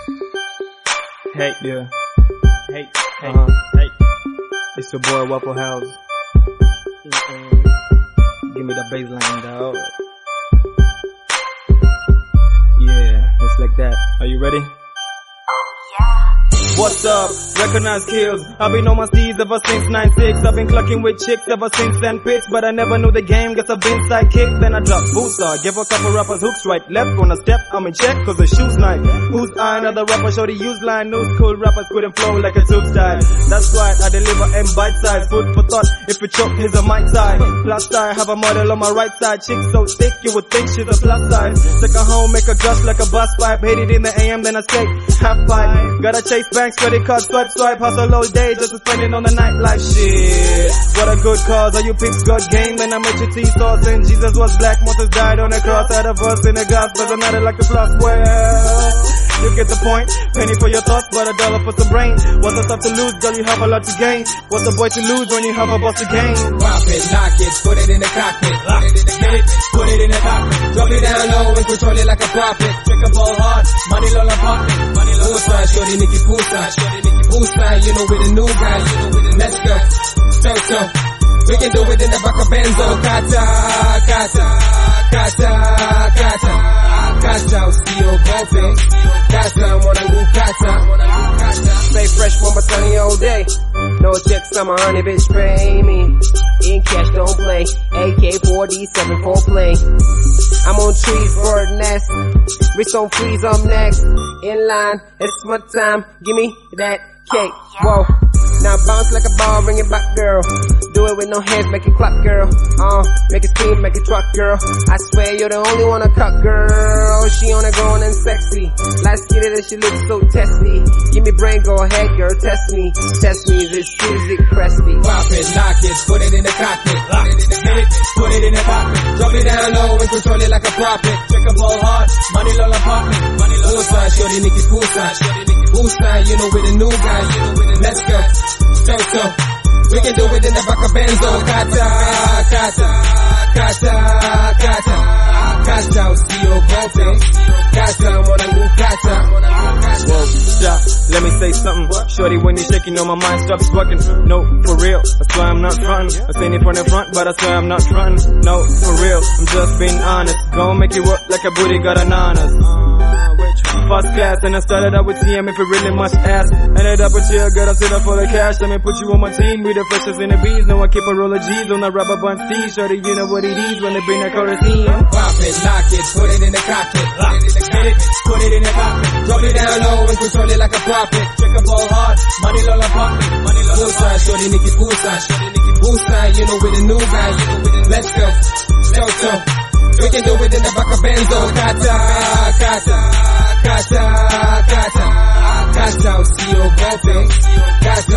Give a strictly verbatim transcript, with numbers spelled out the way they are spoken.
Hey, yeah. Hey, hey, Uh-huh. hey. It's your boy Waffle House. Give me the bassline, dog. Yeah, it's like that. Are you ready? What's up? Recognize kills. I've been on my steez ever since nine six. I've been clucking with chicks ever since ten pits, but I never knew the game. Guess I've been sidekick. Then I drop booster. Give a couple rappers hooks right left. Gonna step, I'm in check cause the shoe's nice. Who's I? Another rapper show the use line. New school rappers couldn't flow like a tube style. That's right, I deliver M bite size. Food for thought. If you choke, here's a mic side. Plus side, have a model on my right side. Chick so thick, you would think she's a plus size. Take her home, make her gush like a bus pipe. Hate it in the A M, then I skate. Half pipe. Gotta chase banks, credit card, swipe, swipe. Hustle all day just to spend it on the nightlife. Shit, what a good cause. All you pigs got game, and I made your tea sauce. And Jesus was black, Moses died on the cross. Had a verse in the gospel, another like a floss. Well, you get the point. Penny for your thoughts, but a dollar for some brain. What's the stuff to lose, girl? You have a lot to gain. What's the boy to lose when you have a boss to gain? Pop it, lock it, put it in the cockpit. Lock it in the get it, put it in the cockpit. Drop it down low and control it like a profit. Check a ball hard, money low la pocket. Money low side, shorty Nicky Poolside. Shorty Nicky Poolside, you know we the new guy. You know we the let's go. So so, we can do it in the back of Benzo. Kata, kata, kata, kata. Kata, usio gope. Kata, mwanangu kata. Stay fresh one but sunny all day. No checks, I'm a honey bitch, spray me. In cash, don't play. A K forty-seven for play. I'm on trees, bird nest. Wrist on freeze, I'm next. In line, it's my time. Give me that cake. Whoa. Now bounce like a ball, bring it back, girl. Do it with no hands, make it clap, girl. Uh, make it scream, make it truck, girl. I swear you're the only one to cut, girl. She on it grown and sexy. Last kid that she looks so testy. Give me brain, go ahead, girl, test me. Test me, this music, press me. Pop it, lock it, put it in the cockpit. Lock it in the get it, put it in the pocket. Drop it down low and control it like a profit. Check a ball hard, money low la pocket. Money low side, shorty Nicky Poolside. Shorty Nicky Poolside, you know we the new guy. You know we the let's go. So so, we can do it in the back of Benzo. Kata, kata, kata, kata. Kata, usio gope. Kata, mwanangu kata. Whoa, stop, let me say something. Shorty, when you're shaking on my mind, stops working. No, for real, I swear I'm not frontin'. I seen it from the front, but I swear I'm not frontin'. No, for real, I'm just being honest. Gonna make you work like a booty got an honest. First class, and I started out with T M if it really much ass. Ended up with you, girl, I sit up for the cash. Let me put you on my team, we the freshest in the bees. Know I keep a roll of G's on the rubber band Steve. Shorty, you know what it is when they bring the kerosene. Pop it, lock it, put it in the cockpit. Lock it in the get it, put it in the cockpit. Drop it down low and control it like a profit. Check a ball hard, money low la pocket. Money low Poolside, shorty Nicky Poolside. Shorty Nicky Poolside, you know we the new guy. You know we the let's go. So so, we can do it in the back of Benzo. Kata, kata. Kata, kata, kata, usio gope. Kata,